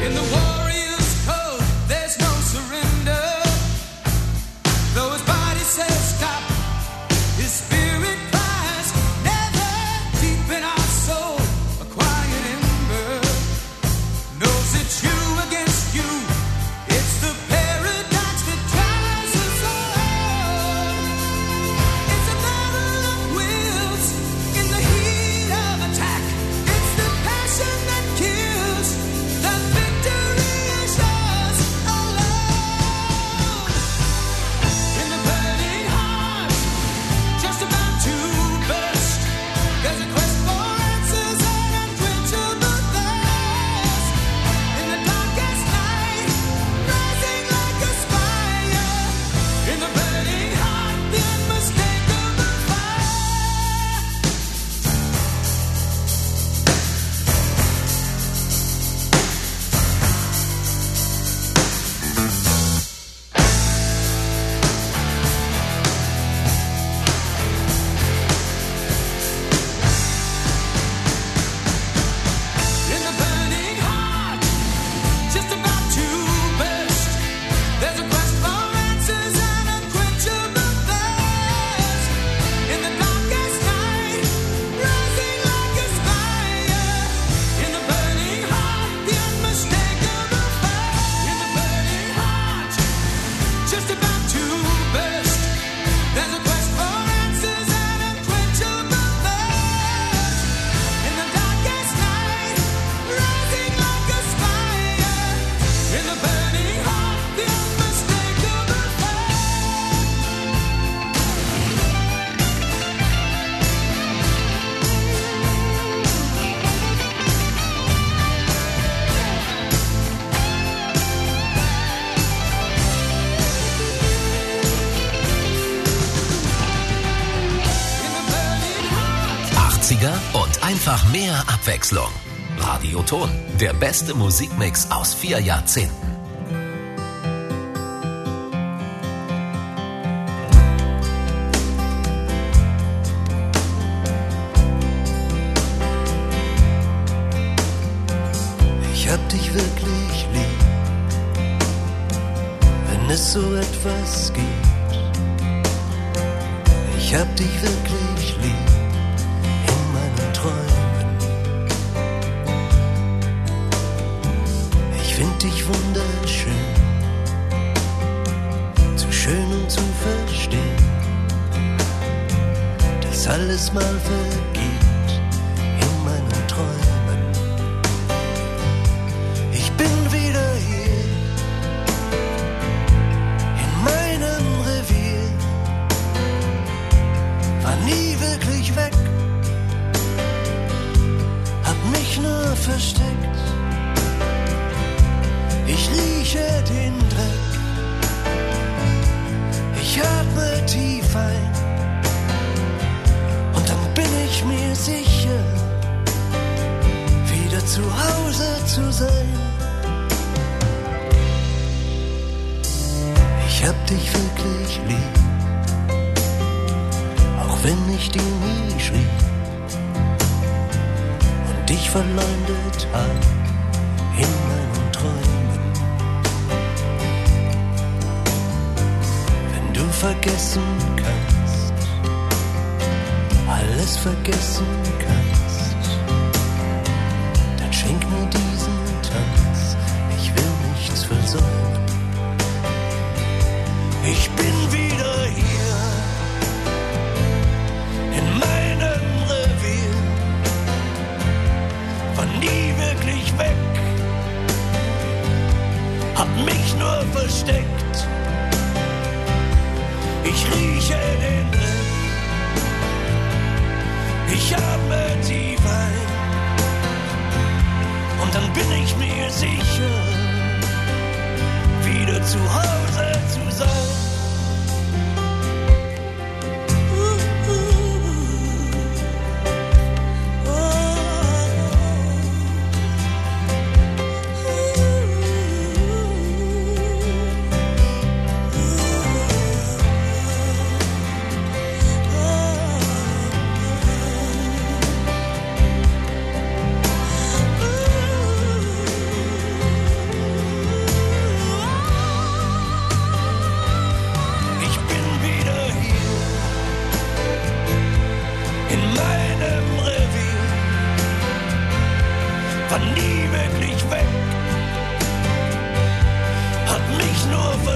Und einfach mehr Abwechslung. Radioton, der beste Musikmix aus 4 Jahrzehnten. Ich hab dich wirklich lieb, wenn es so etwas gibt. Ich hab dich wirklich lieb. Ich find dich wunderschön, zu schön um zu verstehen, dass alles mal vergeht in meinen Träumen. Ich bin wieder hier in meinem Revier, war nie wirklich weg, mich nur versteckt. Ich rieche den Dreck, ich atme tief ein und dann bin ich mir sicher, wieder zu Hause zu sein. Ich hab dich wirklich lieb, auch wenn ich dir nie schrieb, dich verleumdet hab in meinen Träumen. Wenn du vergessen kannst, alles vergessen kannst, dann schenk mir diesen Tanz, ich will nichts versäumen. Ich bin wieder hier in meinem Revier, war nie wirklich weg, hab mich nur versteckt. Ich rieche den Dreck, ich atme tief ein und dann bin ich mir sicher, wieder zu Hause zu sein.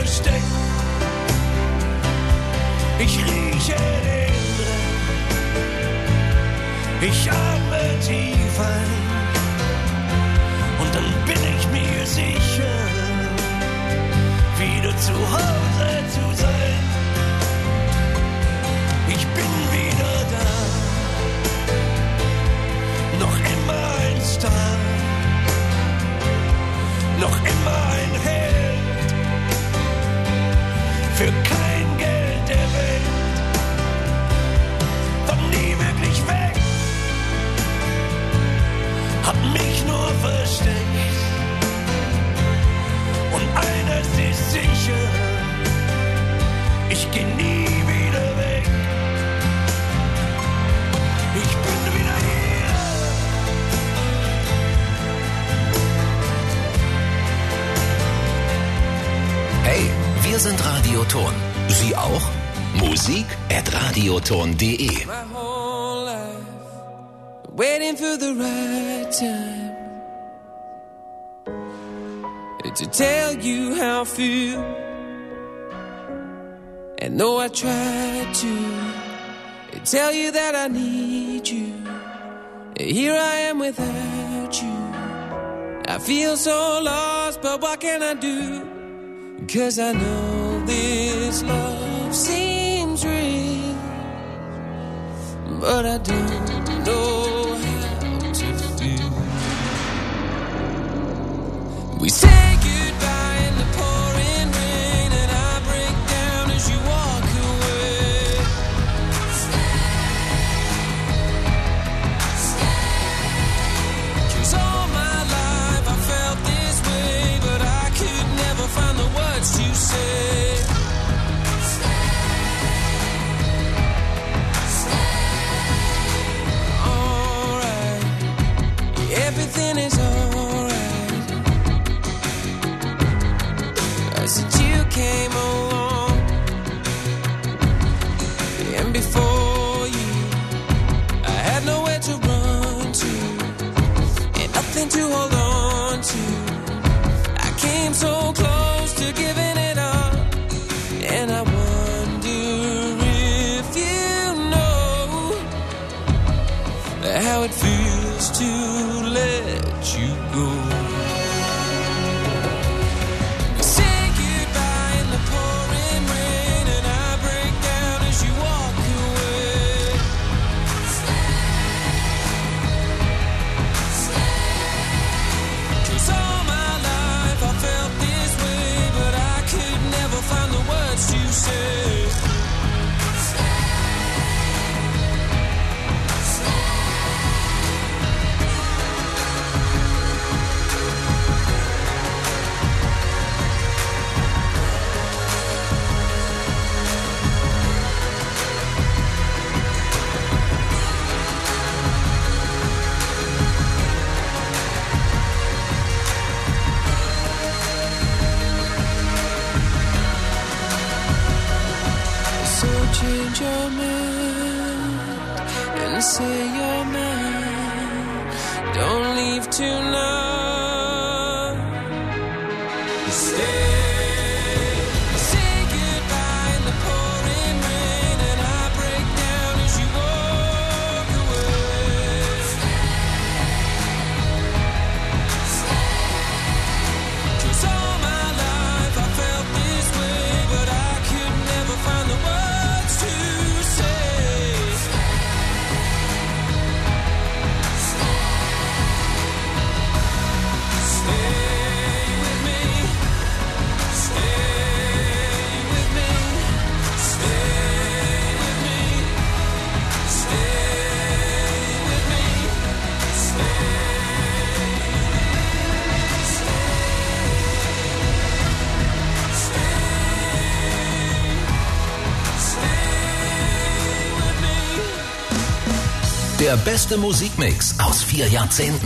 versteckt. Ich rieche den Dreck, ich atme tief ein und dann bin ich mir sicher, wieder zu Hause zu sein. Ich bin wieder da, noch immer ein Star, noch immer ein Held, für kein Geld der Welt, war nie wirklich weg, hab mich nur versteckt. Und eines ist sicher, ich geh nie wieder weg. Ich bin wieder hier. Hey, wir sind Radioton. Sie auch? Musik@radioton.de. My whole life waiting for the right time to tell you how I feel. And though I tried to tell you that I need you, here I am without you. I feel so lost, but what can I do? 'Cause I know this love seems real, but I don't know how to feel. We say goodbye in the pouring rain, and I break down as you walk away. Stay. 'Cause all my life I felt this way, but I could never find the words to say. Alright, everything is alright. Since you came along, and before you, I had nowhere to run to, and nothing to hold on to. I came so close to giving it up, and I wonder if you know how it feels to let you go. Change your mind and say you're mine. Don't leave tonight. Stay. Say goodbye in the pouring rain, and I break down as you walk away. Stay. 'Cause all my life I felt this way, but I could never find the words to say. Der beste Musikmix aus 4 Jahrzehnten.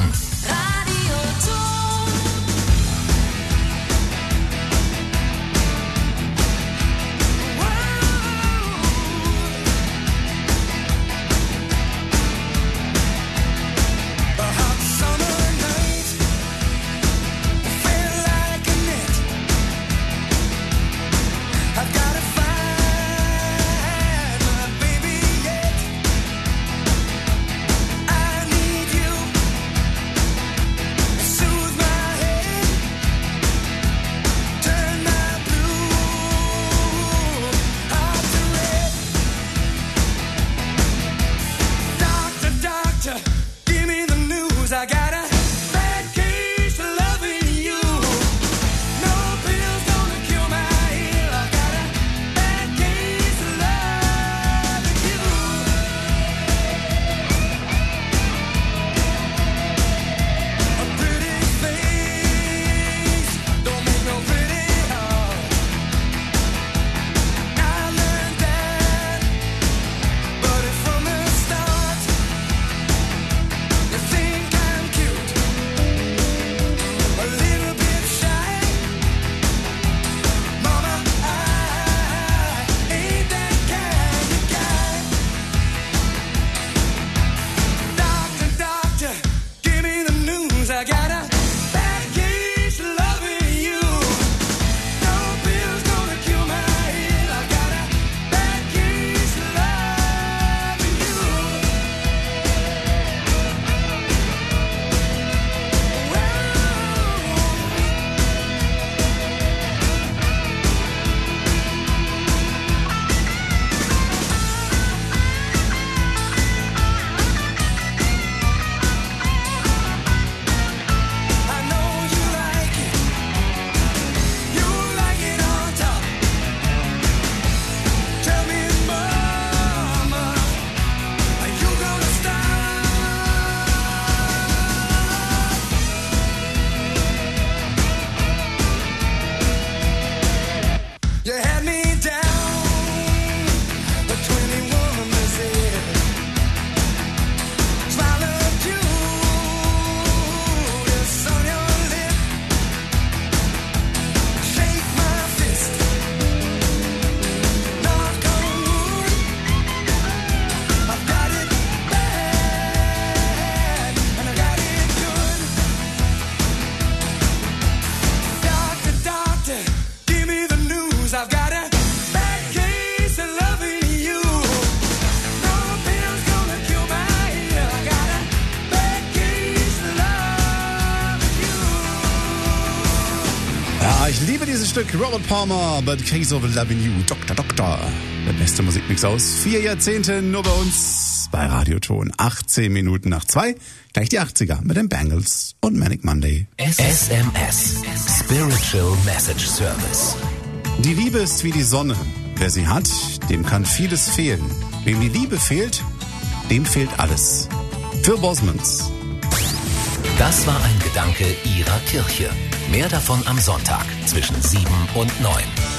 Ja, ich liebe dieses Stück. Robert Palmer, But Case of Loving You. Doktor. Der beste Musikmix aus 4 Jahrzehnten nur bei uns bei Radioton. 18 Minuten nach 2. Gleich die 80er mit den Bangles und Manic Monday. SMS. Spiritual Message Service. Die Liebe ist wie die Sonne. Wer sie hat, dem kann vieles fehlen. Wem die Liebe fehlt, dem fehlt alles. Phil Bosmans. Das war ein Gedanke Ihrer Kirche. Mehr davon am Sonntag zwischen 7 und 9.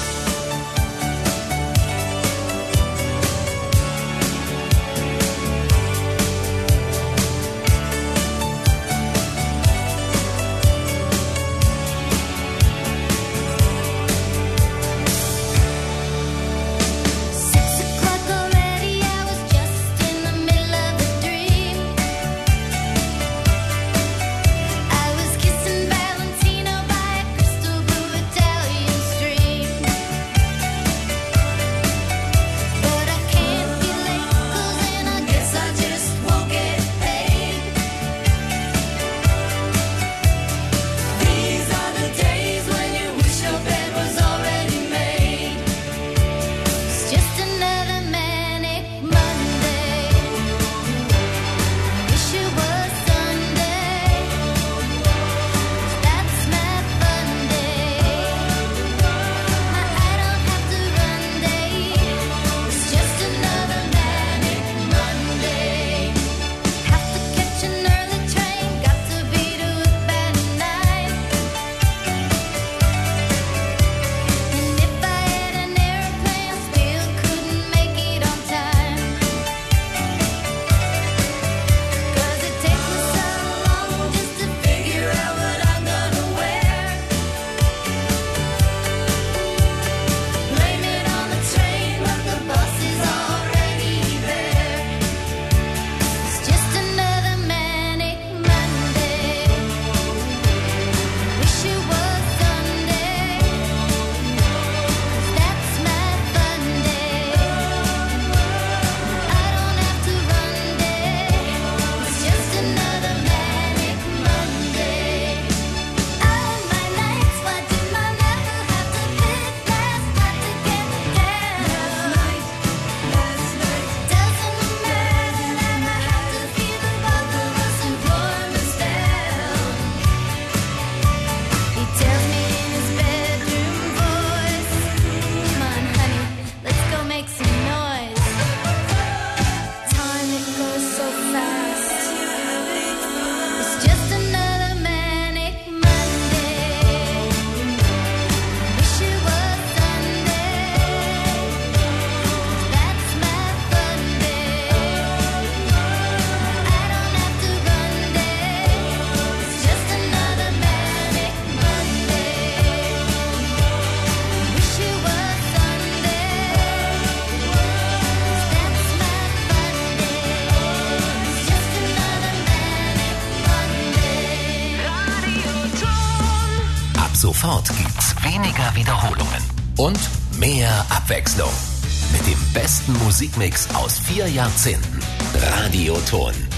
Sofort gibt's weniger Wiederholungen und mehr Abwechslung. Mit dem besten Musikmix aus 4 Jahrzehnten. Radioton.